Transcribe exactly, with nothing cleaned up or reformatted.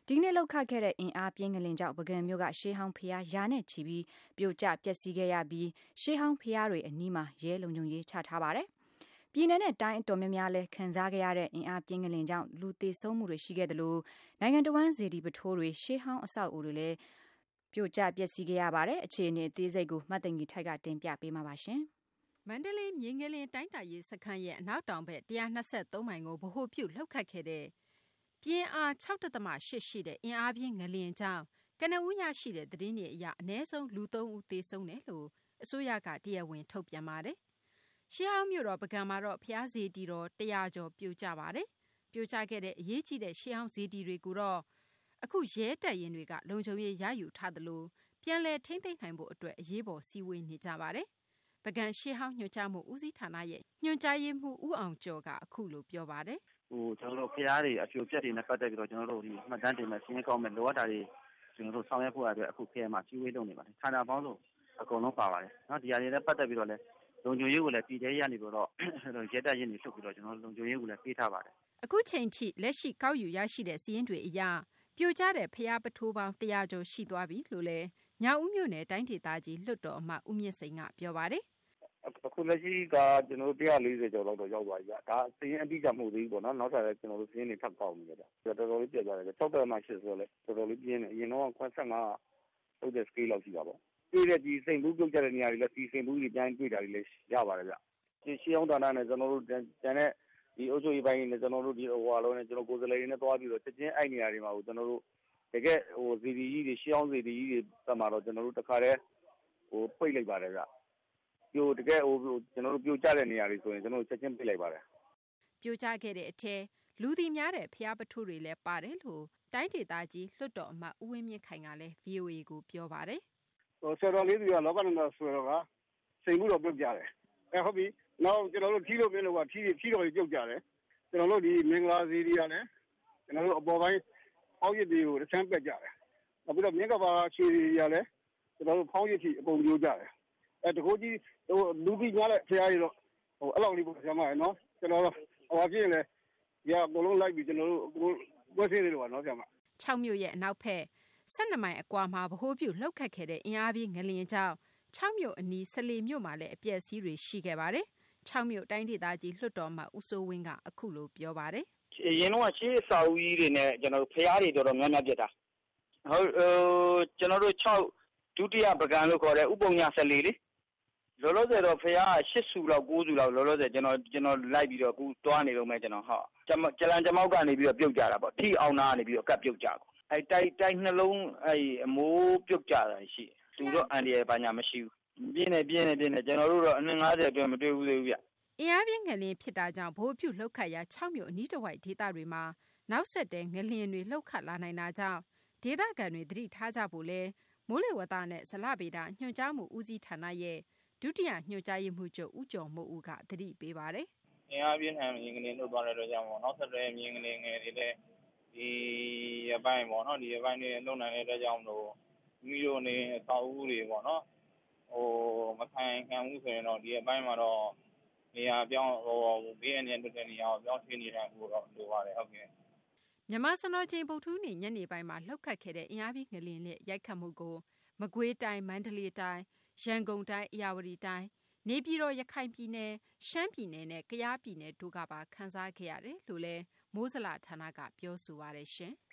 ဒီနေ့လောက်ခခဲ့တဲ့အင်အားပြင်းငလင်ကြောင့်ပုဂံမြို့ကရှေးဟောင်းဖျားရာနဲ့ချီပြီးပြိုကျပျက်စီးခဲ့ရပြီးရှေးဟောင်းဖျားတွေအနီးမှာရဲလုံခြုံရေးချထားပါတယ်။ပြည်내နဲ့တိုင်းအတော်များများလဲခံစားခဲ့ရတဲ့အင်အားပြင်းငလင်ကြောင့်လူသေဆုံးမှုတွေရှိခဲ့တယ်လို့နိုင်ငံတော်ဝန်စေတီပထိုးတွေရှေးဟောင်းအဆောက်အဦတွေလည်းပြိုကျပျက်စီးခဲ့ရပါတယ်။အခြေအနေအသေးစိတ်ကိုမှတ်သိင်ကြီးထိုက်ကတင်ပြပေးမှာပါရှင်။မန္တလေးမြေငလင်တိုင်းတာရေးစခန်းရဲ့အနောက်တောင်ဘက်one hundred twenty-threeမိုင်ကိုဗဟိုပြုလှုပ်ခတ်ခဲ့တဲ့ပြင်းအားsix point eightရှိတဲ့အင်အားပြင်းငလျင်ကြောင့်ကနဦးရရှိတဲ့သတင်းတွေအရအနည်းဆုံးလူthreeဦးသေဆုံးတယ်လို့အစိုးရကတရားဝင်ထုတ်ပြန်ပါတယ်။ရှေးဟောင်းမြို့တော်ပုဂံမှာတော့ဖျားစေတီတော်one hundredကျော်ပြိုကျပါတယ်။ပြိုကျခဲ့တဲ့အရေးကြီးတဲ့ရှေးဟောင်းစေတီတွေကိုတော့အခုရဲတပ်ရင်းတွေကလုံခြုံရေးရယူထားသလိုပြန်လည်ထိမ့်သိမ်းနိုင်ဖို့အတွက်အရေးပေါ်စည်းဝေးနေကြပါတယ်။ပုဂံရှေးဟောင်းညွှန်ကြားမှုဦးစီးဌာနရဲ့ညွှန်ကြားရေးမှူးဦးအောင်ကျော်ကအခုလိုပြောပါတယ်ဟိုကျွန်တော်တို့ဖျားတွေအပြိုပြက်တွေနဲ့ပတ်သက်ပြီးတော့ကျွန်တော်တို့ဒီမှတ်တမ်းတင်မဲ့ရှင်းကောင်းမဲ့လိုအပ်တာတွေကျွန်တော်တို့ဆောင်ရွက်ဖို့အတွက်အခုဖျားမှာကြီးဝေးလုပ်နေပါတယ်ဌာနပေါင်းစုံအကုန်လုံးပါပါတယ်နော်ဒီအရာတွေနဲ့ပတ်သက်ပြီးတော့လည်းလုံခြုံရေးကိုလည်းပြည်ထဲရနေပြီးတော့ရဲတပ်ရင်းတွေထုတ်ပြီးတော့ကျွန်တော်တို့လုံခြုံရေးကိုလည်းပေးထားပါတယ်အခုချိန်ထိလက်ရှိကောက်ယူရရှိတဲ့စီးရင်တွေအရပြိုကျတဲ့ဖျားပထိုးပေါင်းone hundredကျော်ရှိသွားပြီလို့လည်းညောင်ဦးမြို့နယ်တိုင်းဒေသကြီးလွှတ်တော်အမတ်ဦးမြင့်စိန်ကပြောပါတယ်အခုလက်ရှိကကျွန်တော်တို့one hundred fortyကျော်လောက်တော့ရောက်သွားပြီဗျဒါစီးရင်အတိအကျမဟုတ်သေးဘူးပေါ့နော်နောက်ထပ်လည်းကျွန်တော်တို့စီးရင်တွေထပ်ကောက်နေကြတယ်တော်တော်လေးပြတ်သွားတယ်six point eightဆိုတော့လေတော်တော်လေးပြင်းတယ်အရင်တော့fifty-fiveဟုတ်တဲ့ scale လောက်ရှိတာပေါ့တွေ့တဲ့ဒီစိန်ဘူးပြုတ်ကျတဲ့နေရာတွေလည်းဒီစိန်ဘူးတွေပြန်တွေ့တာတွေလည်းရပါတယ်ဗျဒီရှေးအောင်ဌာနနဲ့ကျွန်တော်တို့တန်တဲ့ဒီအုပ်ချုပ်ရေးပိုင်းနဲ့ကျွန်တော်တို့ဒီဟိုဟာလုံးနဲ့ကျွန်တော်ကိုယ်စားလှယ်တွေနဲ့တွားပြီးတော့ချက်ချင်းအဲ့နေရာတွေမှာကိုကျွန်တော်တို့တကယ်ဟိုစီဒီကြီးတွေရှေးအောင်စီဒီကြီးတွေတက်မှာတော့ကျွန်တော်တို့တခါတည်းဟိုပိတ်လိုက်ပါတယ်ဗျပြိုတကယ်ဟိုကျွန်တော်တို့ပြိုကျတဲ့နေရာတွေဆိုရင်ကျွန်တော်တို့ချက်ချင်းပိတ်လိုက်ပါတယ်ပြိုကျခဲ့တဲ့အထက်လူသိများတဲ့ဖျားပထိုးတွေလည်းပါတယ်လို့တိုင်းဒေသကြီးလွှတ်တော်အမတ်ဦးဝင်းမြင့်ခိုင်ကလည်း V O A ကိုပြောပါတယ်ဟိုဆရာတော်လေးတွေကလောကနန္ဒဆွေတော်ကစိန်မှုတော်ပြုတ်ကြတယ်အဲဟုတ်ပြီနောက်ကျွန်တော်တို့ထီးလို့မင်းတို့ကထီးထီးတော်ကြီးပြုတ်ကြတယ်ကျွန်တော်တို့ဒီမင်္ဂလာစီတွေကလည်းကျွန်တော်တို့အပေါ်ပိုင်းဖောင်းရည်တွေကိုတစ်ဆန်းပက်ကြတယ်နောက်ပြီးတော့မြင်းကဘာချီတွေကလည်းကျွန်တော်တို့ဖောင်းရည်ထိအကုန်ပြိုကြတယ်အဲတကူကြီးဟိုလူကြီးများတဲ့ဖျားရည်တော့ဟိုအဲ့လောက်လေးပေါ့ဆရာမရယ်နော်ကျွန်တော်တို့ဟိုအပြည့်လေရအကုန်လုံးလိုက်ပြီးကျွန်တော်တို့ဘွဲ့သေးတယ်ပေါ့နော်ဆရာမ sixမြို့ရဲ့အနောက်ဖက်twelveမိုင်အကွာမှာဗဟိုပြုလှုပ်ခတ်ခဲ့တဲ့အင်အားပြင်းငလျင်ကြောင့်sixမြို့အနီးfourteenမြို့မှာလည်းအပျက်အစီးတွေရှိခဲ့ပါတယ်sixမြို့တိုင်းဒေသကြီးလွှတ်တော်မှဦးစိုးဝင်းကအခုလိုပြောပါတယ်အရင်တော့ရှေးအစာဦးကြီးတွေနဲ့ကျွန်တော်တို့ဖျားတွေတော်တော်များများပြတ်တာဟုတ်ဟိုကျွန်တော်တို့sixဒုတိယပကံလို့ခေါ်တဲ့ဥပုံညာfourteenလေလောလောဆယ်တော့ဖျားeightဆူလောက်nineဆူလောက်လောလောဆယ်ကျွန်တော်ကျွန်တော်လိုက်ပြီးတော့အခုတွားနေတော့မယ်ကျွန်တော်ဟုတ်ကျလန်ကျမောက်ကနေပြီးတော့ပြုတ်ကြတာပေါ့ထိအောင်နာကနေပြီးတော့ကပ်ပြုတ်ကြကုန်အဲတိုက်တိုက်နှလုံးအဲအမိုးပြုတ်ကြတာရှိသူတို့အန်ဒီရယ်ဘာညာမရှိဘူးပြင်းနေပြင်းနေပြင်းနေကျွန်တော်တို့တော့အနည်းfiftyအတွင်းမတွေ့ဘူးသေးဘူးဗျအင်အားပြင်းငလျင်ဖြစ်တာကြောင့်ဘိုးပြုတ်လှုပ်ခတ်ရာsixမြို့အနီးတစ်ဝိုက်ဒေသတွေမှာနောက်ဆက်တဲ့ငလျင်တွေလှုပ်ခတ်လာနိုင်တာကြောင့်ဒေသခံတွေသတိထားကြဖို့လဲမိုးလေဝသနဲ့ဇလဗေဒညွှန်ကြားမှုဦးစီးဌာနရဲ့ဒုတိယညွှန်ကြားရေးမှူးချုပ်ဦးကျော်မိုးဦးကသတိပေးပါတယ်။အင်အားပြင်းထန်ငလျင်လှုပ်သွားတဲ့အတွက်ကြောင့်ပေါ့နောက်ဆက်တွဲမြင်းငလျင်ငယ်တွေလည်းဒီရပိုင်းပေါ့နော်ဒီရပိုင်းတွေလုံနိုင်တဲ့အတွက်ကြောင့်လို့မိတို့နေအသောက်ဦးတွေပေါ့နော်ဟိုမခံခံမှုဆိုရင်တော့ဒီအပိုင်းမှာတော့နေရာပြောင်းဟိုဘေးအန္တရာယ်တက်တဲ့နေရာကိုပြောင်းရွှေ့နေထိုင်ဖို့တော့လိုပါတယ်ဟုတ်ကဲ့မြန်မာစံတော်ချိန်ဗုဒ္ဓဟူးနေ့ညနေပိုင်းမှာလှုပ်ခတ်ခဲ့တဲ့အင်အားပြင်းငလျင်နဲ့ရိုက်ခတ်မှုကိုမကွေးတိုင်းမန္တလေးတိုင်းရန်ကုန်တိုင်းအေရဝတီတိုင်းနေပြည်တော်ရခိုင်ပြည်နယ်ရှမ်းပြည်နယ်နဲ့ကယားပြည်နယ်တို့ကပါခန်းစားခဲ့ရတယ်လို့လဲမိုးစလဌာနကပြောဆိုပါရရှင်။